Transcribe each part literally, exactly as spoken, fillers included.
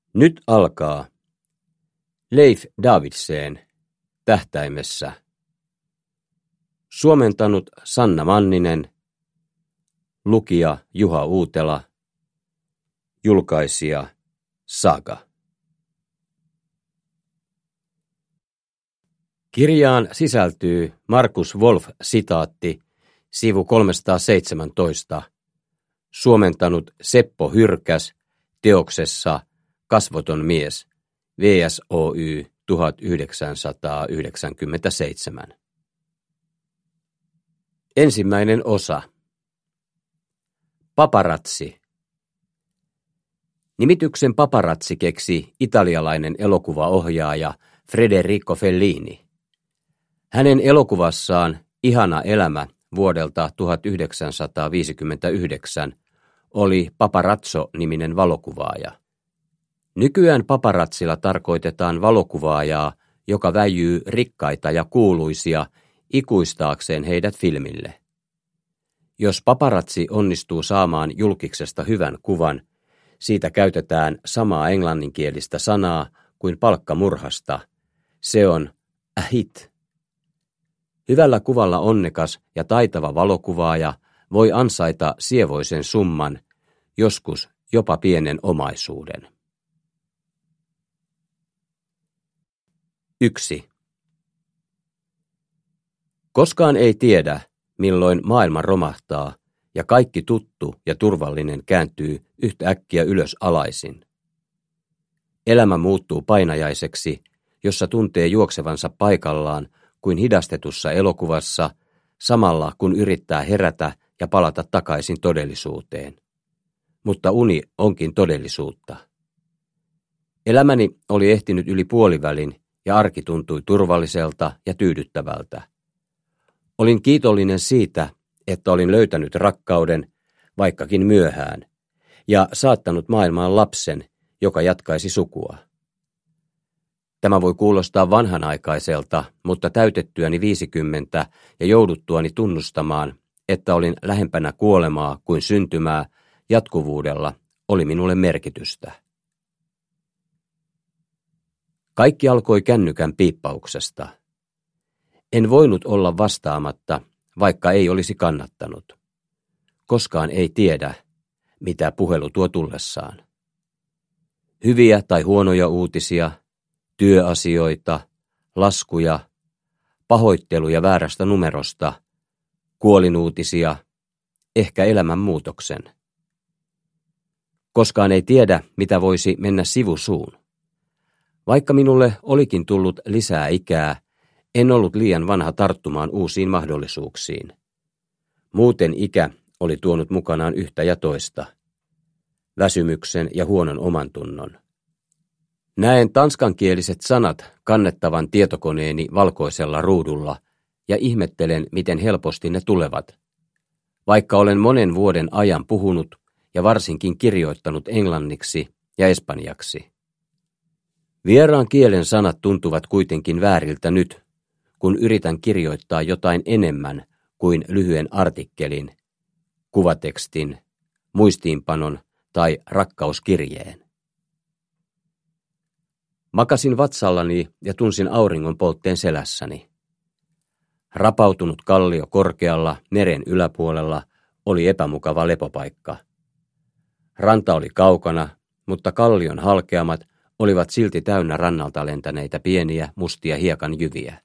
Nyt alkaa. Leif Davidsén, Tähtäimessä. Suomentanut Sanna Manninen. Lukija Juha Uutela. Julkaisija Saga. Kirjaan sisältyy Markus Wolf-sitaatti sivu kolmesataaseitsemäntoista. Suomentanut Seppo Hyrkäs teoksessa Kasvoton mies, V S Oy tuhatyhdeksänsataayhdeksänkymmentäseitsemän. Ensimmäinen osa. Paparazzi. Nimityksen paparazzi keksi italialainen elokuvaohjaaja Federico Fellini. Hänen elokuvassaan Ihana elämä vuodelta tuhatyhdeksänsataaviisikymmentäyhdeksän oli paparazzo-niminen valokuvaaja. Nykyään paparazzilla tarkoitetaan valokuvaajaa, joka väijyy rikkaita ja kuuluisia ikuistaakseen heidät filmille. Jos paparazzi onnistuu saamaan julkiksesta hyvän kuvan, siitä käytetään samaa englanninkielistä sanaa kuin palkkamurhasta. Se on a hit. Hyvällä kuvalla onnekas ja taitava valokuvaaja voi ansaita sievoisen summan, joskus jopa pienen omaisuuden. yksi. Koskaan ei tiedä, milloin maailma romahtaa ja kaikki tuttu ja turvallinen kääntyy yhtäkkiä ylös alaisin. Elämä muuttuu painajaiseksi, jossa tuntee juoksevansa paikallaan kuin hidastetussa elokuvassa, samalla kun yrittää herätä ja palata takaisin todellisuuteen. Mutta uni onkin todellisuutta. Elämäni oli ehtinyt yli puolivälin ja arki tuntui turvalliselta ja tyydyttävältä. Olin kiitollinen siitä, että olin löytänyt rakkauden, vaikkakin myöhään, ja saattanut maailmaan lapsen, joka jatkaisi sukua. Tämä voi kuulostaa vanhanaikaiselta, mutta täytettyäni viisikymmentä ja jouduttuani tunnustamaan, että olin lähempänä kuolemaa kuin syntymää, jatkuvuudella oli minulle merkitystä. Kaikki alkoi kännykän piippauksesta. En voinut olla vastaamatta, vaikka ei olisi kannattanut. Koskaan ei tiedä, mitä puhelu tuo tullessaan. Hyviä tai huonoja uutisia, työasioita, laskuja, pahoitteluja väärästä numerosta, kuolinuutisia, ehkä elämänmuutoksen. Koskaan ei tiedä, mitä voisi mennä sivusuun. Vaikka minulle olikin tullut lisää ikää, en ollut liian vanha tarttumaan uusiin mahdollisuuksiin. Muuten ikä oli tuonut mukanaan yhtä ja toista. Väsymyksen ja huonon omantunnon. Näen tanskankieliset sanat kannettavan tietokoneeni valkoisella ruudulla ja ihmettelen, miten helposti ne tulevat. Vaikka olen monen vuoden ajan puhunut ja varsinkin kirjoittanut englanniksi ja espanjaksi. Vieraan kielen sanat tuntuvat kuitenkin vääriltä nyt, kun yritän kirjoittaa jotain enemmän kuin lyhyen artikkelin, kuvatekstin, muistiinpanon tai rakkauskirjeen. Makasin vatsallani ja tunsin auringon poltteen selässäni. Rapautunut kallio korkealla meren yläpuolella oli epämukava lepopaikka. Ranta oli kaukana, mutta kallion halkeamat olivat silti täynnä rannalta lentäneitä pieniä mustia hiekanjyviä.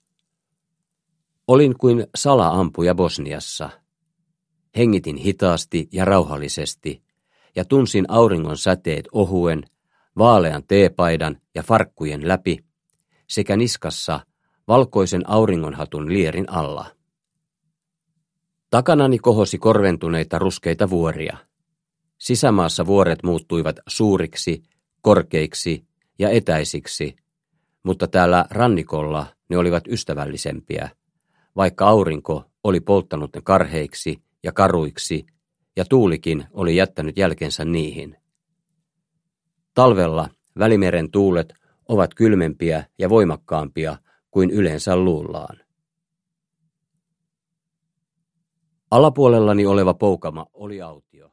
Olin kuin sala-ampuja Bosniassa. Hengitin hitaasti ja rauhallisesti ja tunsin auringon säteet ohuen, vaalean teepaidan ja farkkujen läpi sekä niskassa valkoisen auringonhatun lierin alla. Takanani kohosi korventuneita ruskeita vuoria. Sisämaassa vuoret muuttuivat suuriksi, korkeiksi ja etäisiksi, mutta täällä rannikolla ne olivat ystävällisempiä, vaikka aurinko oli polttanut ne karheiksi ja karuiksi ja tuulikin oli jättänyt jälkensä niihin. Talvella Välimeren tuulet ovat kylmempiä ja voimakkaampia kuin yleensä luullaan. Alapuolellani oleva poukama oli autio.